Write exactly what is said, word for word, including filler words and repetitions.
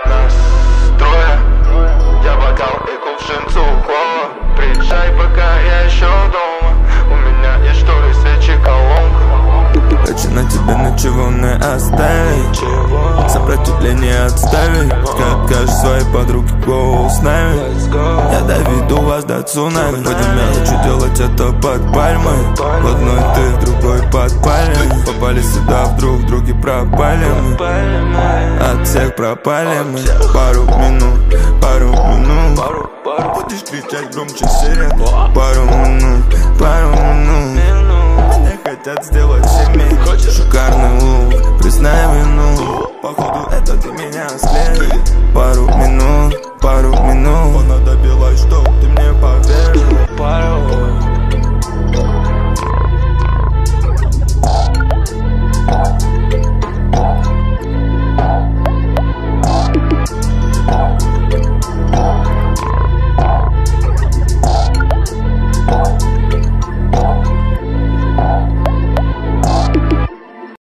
Нас трое, я бокал и кувшин сухого. Приезжай, пока я еще дома. У меня есть шторы, свечи, колонка. Хочу на тебе ничего не оставить, сопротивление отставить. Как своей подруге гоу с нами. Я доведу вас до цунами. Пойдем, я хочу делать это под пальмой. В одной ты, в другой под пальмой. Попали сюда, вдруг други пропали мы. От всех пропали мы. Пару минут, пару минут. Будешь кричать громче сирен. Пару минут, пару минут. Меня хотят сделать семей. Шикарный лук, признай вину. Походу это ты меня след. Пару минут, пару минут. Понадобилось, чтоб ты мне поверил.